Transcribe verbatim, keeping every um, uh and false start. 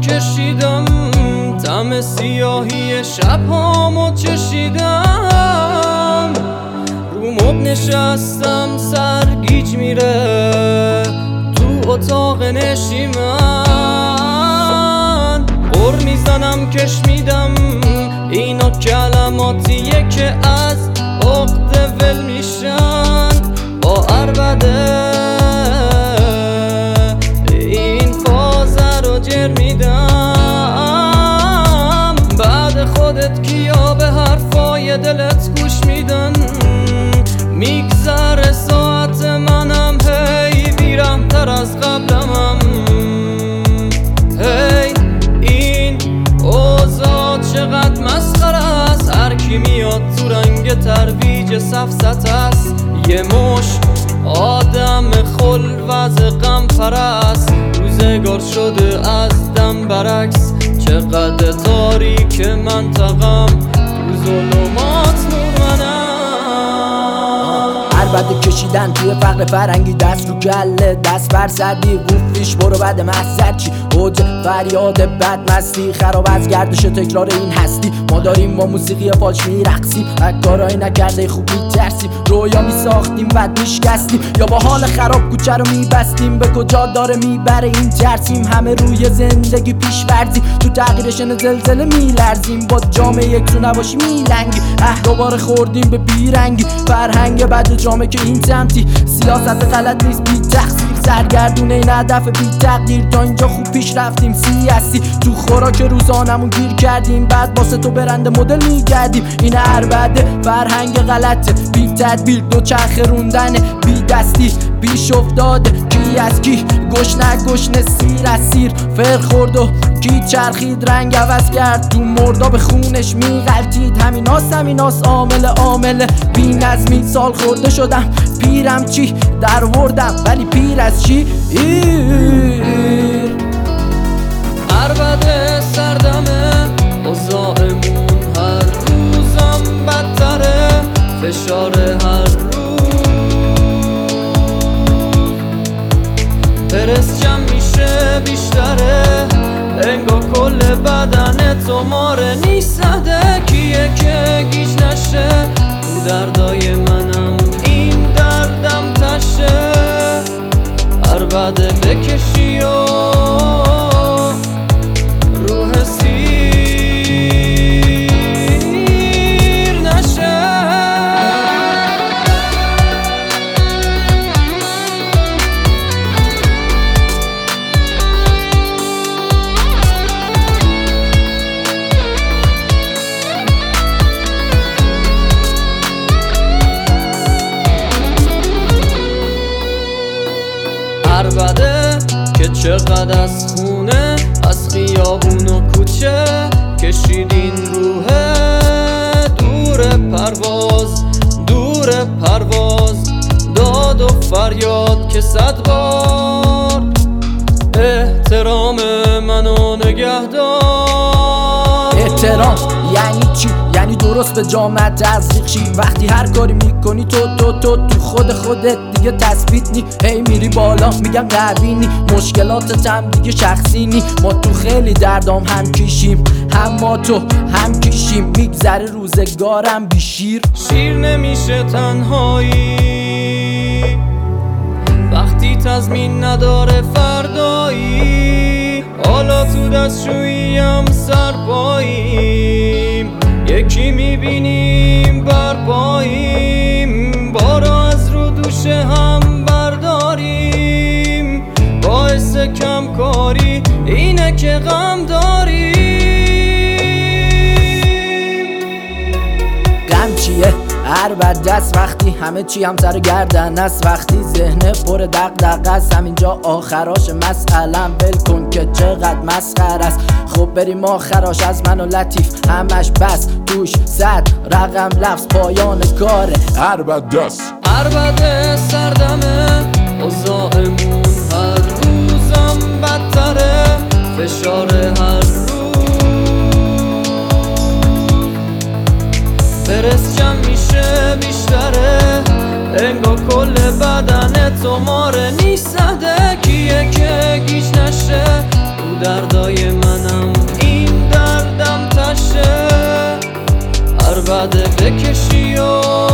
کشیدم، طعم سیاهی شبهامو چشیدم. رو مبل نشستم سرگیج میره تو اتاق نشیمن. غر میزنم کش میدم، اینا کلماتیه که از عقده ول میشن. با عربده این فازه رو جر میدم. بعد خودت کیا به حرفای دلت گوش میدن؟ میگذره ساعت منم هی بیرم تر از قبلمم. هی این اوضاع چقدر مسخره است، هر کی میاد تو رنگ ترویج سفسطه است. یه مش آدم خلوز غم پرست، روزگار شده از دم برعکس. چقدر تاریک منطقم، تو ظلمات نور منم. عربده کشیدن توی فقر فرنگی، دست رو کله دست بر سردی. بوفیش برو بعد محضر چی؟ اوج فریاد بدمستی، خراب از گردش تکرار این هستی. ما داریم با موسیقی فاش میرقصیم، کارایی نکرده خوب میترسیم. رویا میساختیم بعد میشکستیم، یا با حال خراب کوچه رو میبستیم. به کجا داره میبره این ترسیم؟ همه روی زندگی پیش ورزیم، تو تغییرشن زلزله میلرزیم. با جامعه یک تو نباشی میلنگی، اه دوباره خوردیم به بیرنگی. فرهنگ بد جامعه که این سمتی، سیاست غلط نیست بی تقصیر. سرگردون این هدف بی تقدیر، تا اینجا خوب پیش رفتیم سیاسی. تو خوراک روزانمون گیر کردیم، بعد واسه تو برند مدل میگردیم. این عربده فرهنگ غلطه بی تدبیر، دو چرخ روندنه بی دستی. بیش افتاده کی از کی، گشنه گشنه سیر از سیر. فر خورد و کی چرخید رنگ عوض کرد، تو مردا به خونش میغلطید. همیناست همیناست عامل عامل بی نظمی. سال خورده شدم پیرم چی در وردم، ولی پیر از چی؟ ایر عربده سردمه اوضاعمون، هر روزم بدتره. فشار هر روز پرس جمع میشه بیشتره. انگار کل بدن تو ماره نیستده، کیه که گیج نشه؟ تو دردای منم این دردم تشه. عربده بکشی و روح سیر نشه. عربده که چقدر از خونه، از خیابون و کوچه کشیدین روحه. دور پرواز دور پرواز، داد و فریاد که صد بار احترام منو نگهدار. احترام یعنی چی؟ یعنی درست به جامعه تزریق شی. وقتی هر کاری میکنی تو تو تو تو خود خودت دیگه تثبیت نی. هی میری بالا میگن قوی نی، مشکلاتت هم دیگه شخصی نی. ما تو خیلی دردام هم کشیم، هم ما تو هم کشیم. میگذره روزگارم بی شیر. شیر نمیشه تنهایی وقتی تضمین نداره فردایی. حالا تو دستشوییم سرپاییم، یکی میبینیم برپاییم. بارا از رو دوشه هم برداریم، باعث کم کاری اینه که غم داریم. غم چیه؟ عربده است وقتی همه چی هم سر گردن است. وقتی ذهن پر دغدغه است، همینجا آخراش مسئلم. ول کن که چقدر مسخره است. خب بریم آخراش از من و لطیف، همش بس توش صد رقم لفظ پایان کاره. عربده است عربده سردمه اوضاعمون، هر روزم بدتره. فشار هر روز پرس جمع میشه بیشتره. انگار کل بدن تو ماره نیستده، کیه که گیج نشه؟ تو دردای من وعده بکشی و